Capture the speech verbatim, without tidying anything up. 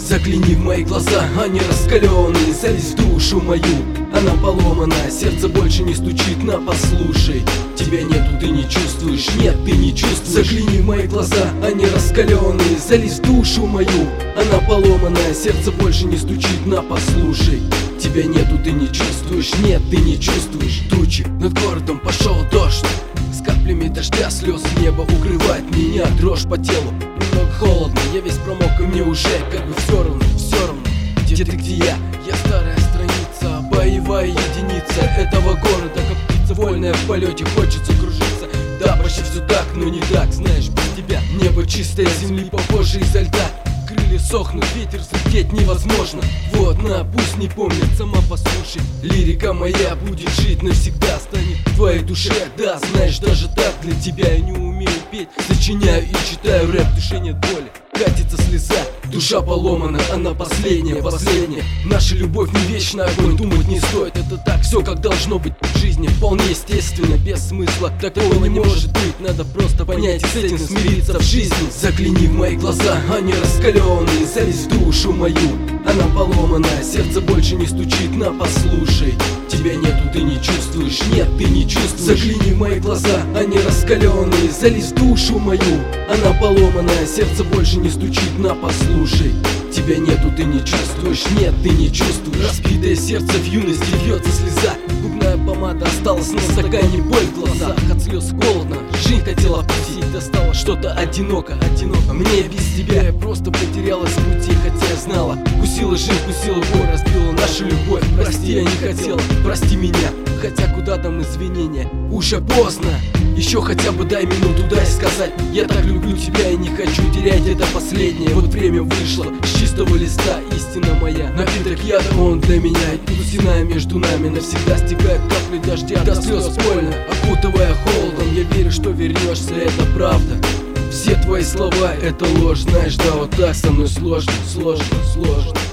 Загляни в мои глаза, они раскаленные, залезь в душу мою, она поломана, сердце больше не стучит, на послушай. Тебя нету, ты не чувствуешь, нет, ты не чувствуешь. Загляни в мои глаза, они раскаленные, залезь в душу мою, она поломана, сердце больше не стучит, на послушай. Тебя нету, ты не чувствуешь, нет, ты не чувствуешь. Тучи над городом, пошел дождь, с каплями дождя слез небо укрывает меня, дрожь по телу, немного холодно, я весь промок, и мне уже как бы все равно, все равно. Где ты, где я? Я старая страница, боевая единица этого города, как птица вольная в полете, хочется кружиться. Да, почти все так, но не так, знаешь, без тебя небо чистое, земли похоже изо льда. Крылья сохнут, ветер взлететь невозможно. Вот, на, пусть не помнит, сама послушай. Лирика моя будет жить навсегда, станет в твоей душе. Да, знаешь, даже так для тебя я не умею петь. Сочиняю и читаю рэп, в душе нет боли, катится слеза, душа поломана, она последняя, последняя. Наша любовь не вечна, огонь думать не стоит. Это так, все как должно быть в жизни, вполне естественно, без смысла. Такого не может быть, надо просто понять и с этим смириться в жизни. Загляни в мои глаза, они раскаленные, залезь в душу мою, она поломана, сердце больше не стучит, на послушай. Тебя нету, ты не чувствуешь, нет, ты не чувствуешь. Загляни в мои глаза, они раскаленные, залезь в душу мою, она поломана, сердце больше не стучит, на послушай. Тебя нету, ты не чувствуешь, нет, ты не чувствуешь. Разбитое сердце в юности, льется слеза, губная помада осталась на стакане, боль в глазах, от слез холодно, жизнь хотела вкусить, достала что-то одиноко, одиноко. Мне без тебя я просто потерялась в пути, хотя я знала, кусила жизнь, кусила боль, разбила нашу любовь. Прости, я не хотела, прости меня, хотя куда там извинения, уже поздно. Еще хотя бы дай минуту, дай сказать, я так люблю тебя и не хочу терять это последнее. Вот время вышло с чистого листа, истина моя, напиток яда, он для меня. И тут стена между нами навсегда стекает капли дождя, до слез больно, окутывая холодом. Я верю, что вернешься, это правда. Все твои слова — это ложь, знаешь, да, вот так со мной сложно, сложно, сложно.